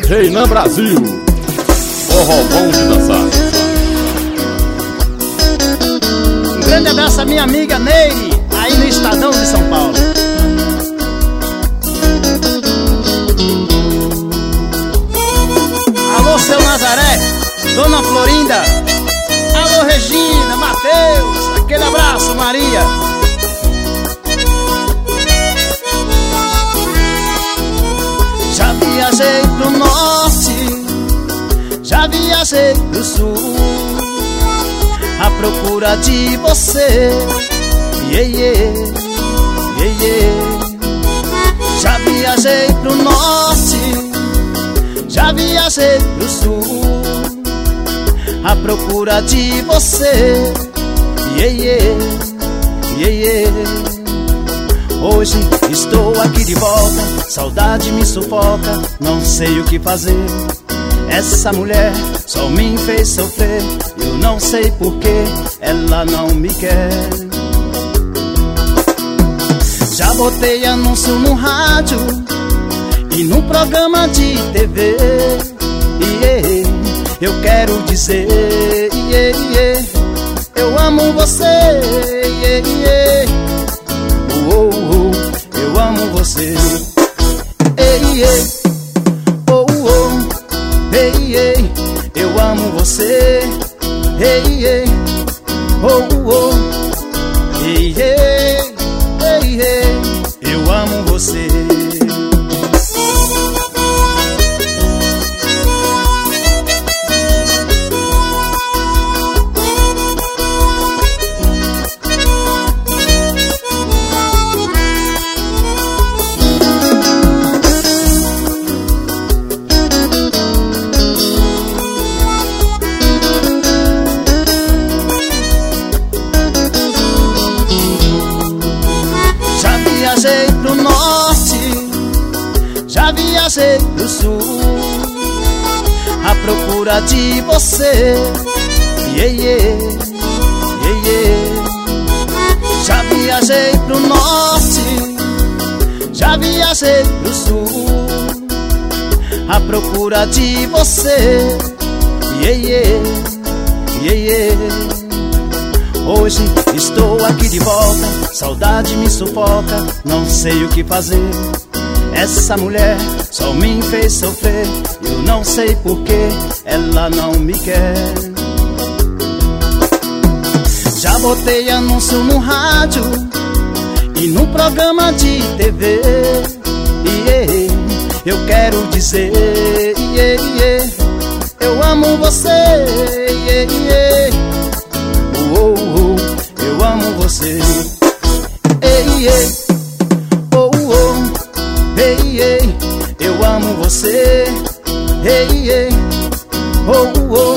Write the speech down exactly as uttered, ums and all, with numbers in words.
Reinan Brasil, forró bom de dançar. Um grande abraço à minha amiga Neire, aí no Estadão de São Paulo. Alô, seu Nazaré, Dona Florinda, alô, Regina, Mateus, aquele abraço, Maria. Já viajei pro norte, já viajei pro sul, à procura de você, yeah, yeah, yeah, yeah. Já viajei pro norte, já viajei pro sul, à procura de você, yeah, yeah, yeah, yeah. Hoje estou aqui de volta, saudade me sufoca, não sei o que fazer. Essa mulher só me fez sofrer, eu não sei porquê, ela não me quer. Já botei anúncio no rádio e no programa de T V, yeah, eu quero dizer, yeah, yeah, eu amo você, yeah, yeah, oh, oh, eu amo você, yeah, yeah, oh, oh, hey, hey, eu amo você, hey, hey, oh, oh, hey, hey, hey, hey, eu amo você. Viajei pro norte, já viajei pro sul, à procura de você, yeah, yeah, yeah, yeah. Já viajei pro norte, já viajei pro sul, à procura de você, yeah, yeah, yeah, yeah. Hoje estou aqui de volta, saudade me sufoca, não sei o que fazer. Essa mulher só me fez sofrer, eu não sei porquê, ela não me quer. Já botei anúncio no rádio e no programa de T V, yeah, eu quero dizer, yeah, yeah, eu amo você, yeah, yeah, oh, oh, eu amo você, hey, hey, oh, oh, hey, hey, eu amo você, hey, hey, oh, oh.